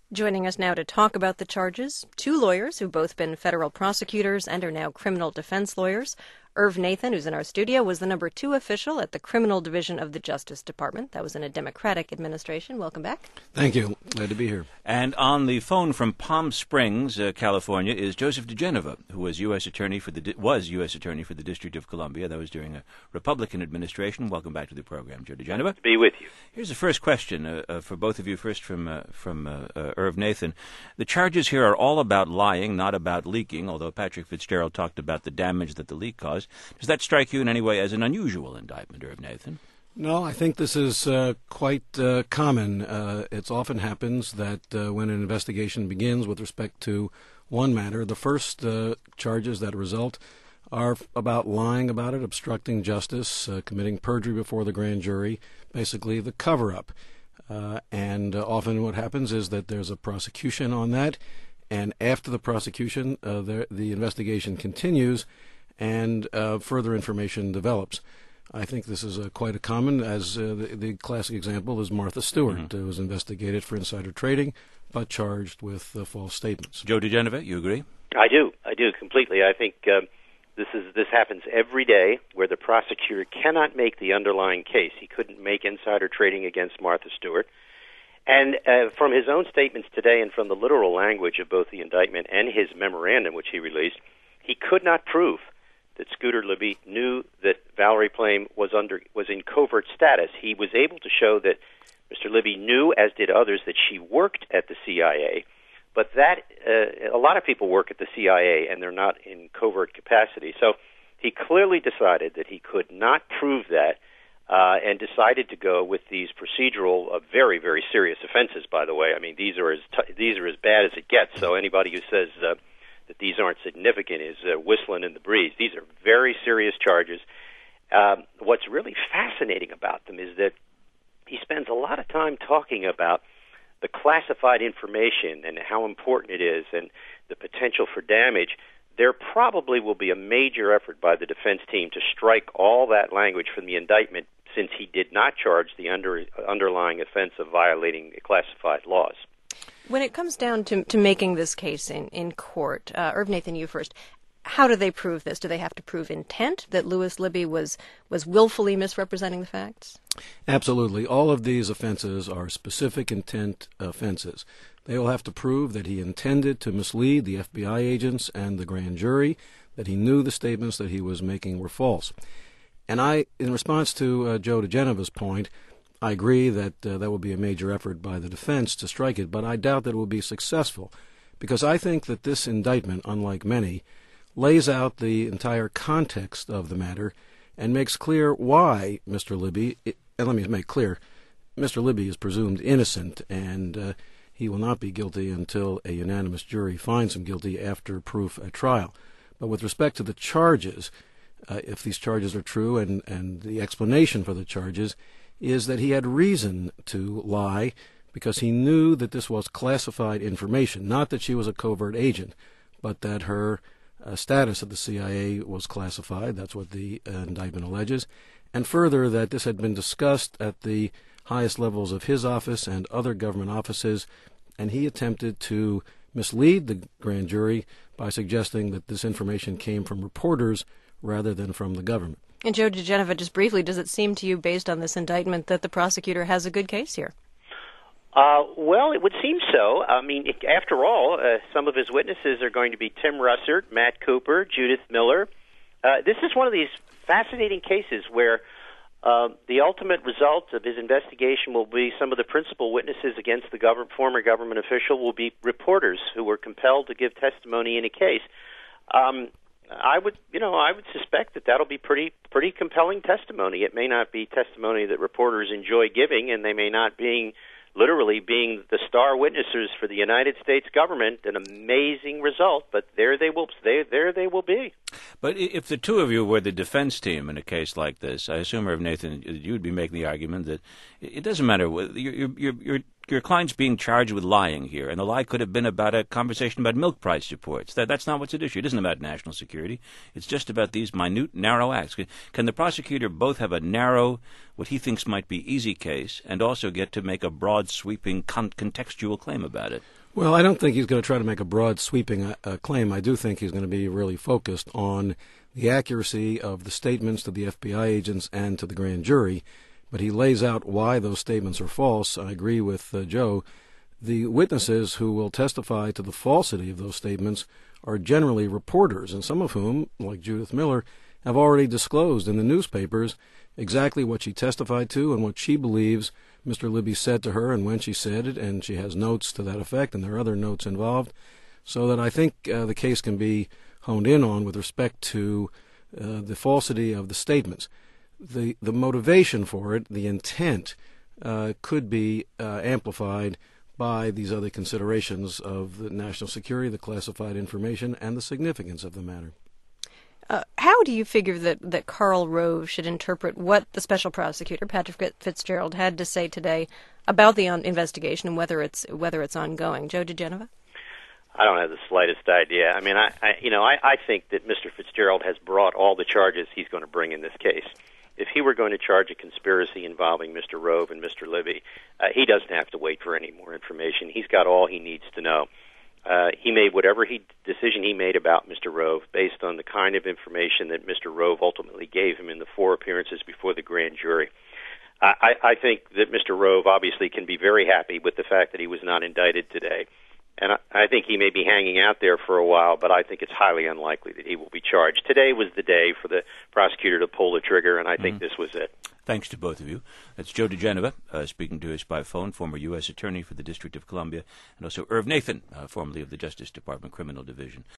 Joining us now to talk about the charges, two lawyers who've both been federal prosecutors and are now criminal defense lawyers. Irv Nathan, who's in our studio, was the number 2 official at the Criminal Division of the Justice Department. That was in a Democratic administration. Welcome back. Thank you. Glad to be here. And on the phone from Palm Springs, California, is Joseph DeGenova, who was U.S. Attorney for the District of Columbia. That was during a Republican administration. Welcome back to the program, Joe DeGenova. To be with you. Here's the first question for both of you. First from Irv Nathan. The charges here are all about lying, not about leaking, although Patrick Fitzgerald talked about the damage that the leak caused. Does that strike you in any way as an unusual indictment, Irv Nathan? No, I think this is quite common. It often happens that when an investigation begins with respect to one matter, the first charges that result are about lying about it, obstructing justice, committing perjury before the grand jury, basically the cover-up. And often what happens is that there's a prosecution on that, and after the prosecution, the investigation continues, and further information develops. I think this is quite a common, as the classic example is Martha Stewart, who was investigated for insider trading, but charged with false statements. Joe DeGenova, you agree? I do completely. I think this happens every day, where the prosecutor cannot make the underlying case. He couldn't make insider trading against Martha Stewart. And from his own statements today, and from the literal language of both the indictment and his memorandum, which he released, he could not prove that Scooter Libby knew that Valerie Plame was in covert status. He was able to show that Mr. Libby knew, as did others, that she worked at the CIA, but that a lot of people work at the CIA and they're not in covert capacity. So he clearly decided that he could not prove that, and decided to go with these procedural, very, very serious offenses. By the way, I mean these are as bad as it gets. So anybody who says that these aren't significant is whistling in the breeze. These are very serious charges. What's really fascinating about them is that he spends a lot of time talking about the classified information and how important it is and the potential for damage. There probably will be a major effort by the defense team to strike all that language from the indictment, since he did not charge the underlying offense of violating classified laws. When it comes down to making this case in court, Irv Nathan, you first, how do they prove this? Do they have to prove intent, that Louis Libby was willfully misrepresenting the facts? Absolutely. All of these offenses are specific intent offenses. They will have to prove that he intended to mislead the FBI agents and the grand jury, that he knew the statements that he was making were false. And in response to Joe DeGenova's point, I agree that that will be a major effort by the defense to strike it, but I doubt that it will be successful, because I think that this indictment, unlike many, lays out the entire context of the matter and makes clear why Mr. Libby, and let me make clear, Mr. Libby is presumed innocent, and he will not be guilty until a unanimous jury finds him guilty after proof at trial. But with respect to the charges, if these charges are true, and the explanation for the charges is that he had reason to lie because he knew that this was classified information, not that she was a covert agent, but that her status at the CIA was classified. That's what the indictment alleges. And further, that this had been discussed at the highest levels of his office and other government offices, and he attempted to mislead the grand jury by suggesting that this information came from reporters rather than from the government. And Joe DeGenova, just briefly, does it seem to you, based on this indictment, that the prosecutor has a good case here? Well, it would seem so. I mean, after all, some of his witnesses are going to be Tim Russert, Matt Cooper, Judith Miller. This is one of these fascinating cases where the ultimate result of his investigation will be some of the principal witnesses against the former government official will be reporters who were compelled to give testimony in a case. I would suspect that that'll be pretty compelling testimony. It may not be testimony that reporters enjoy giving, and they may not literally being the star witnesses for the United States government, an amazing result, but there they will be. But if the two of you were the defense team in a case like this, I assume, Irv Nathan, you would be making the argument that it doesn't matter. You're your client's being charged with lying here, and the lie could have been about a conversation about milk price reports. That's not what's at issue. It isn't about national security. It's just about these minute, narrow acts. Can the prosecutor both have a narrow, what he thinks might be easy case, and also get to make a broad, sweeping, contextual claim about it? Well, I don't think he's going to try to make a broad, sweeping claim. I do think he's going to be really focused on the accuracy of the statements to the FBI agents and to the grand jury. But he lays out why those statements are false. I agree with Joe. The witnesses who will testify to the falsity of those statements are generally reporters, and some of whom, like Judith Miller, have already disclosed in the newspapers exactly what she testified to and what she believes Mr. Libby said to her and when she said it, and she has notes to that effect, and there are other notes involved, so that I think the case can be honed in on with respect to the falsity of the statements. The motivation for it, the intent, could be amplified by these other considerations of the national security, the classified information, and the significance of the matter. How do you figure that Karl Rove should interpret what the special prosecutor, Patrick Fitzgerald, had to say today about the investigation and whether it's ongoing? Joe diGenova? I don't have the slightest idea. I mean, I think that Mr. Fitzgerald has brought all the charges he's going to bring in this case. If he were going to charge a conspiracy involving Mr. Rove and Mr. Libby, he doesn't have to wait for any more information. He's got all he needs to know. He made whatever decision he made about Mr. Rove based on the kind of information that Mr. Rove ultimately gave him in the 4 appearances before the grand jury. I think that Mr. Rove obviously can be very happy with the fact that he was not indicted today. And I think he may be hanging out there for a while, but I think it's highly unlikely that he will be charged. Today was the day for the prosecutor to pull the trigger, and I think this was it. Thanks to both of you. That's Joe diGenova, speaking to us by phone, former U.S. Attorney for the District of Columbia, and also Irv Nathan, formerly of the Justice Department Criminal Division.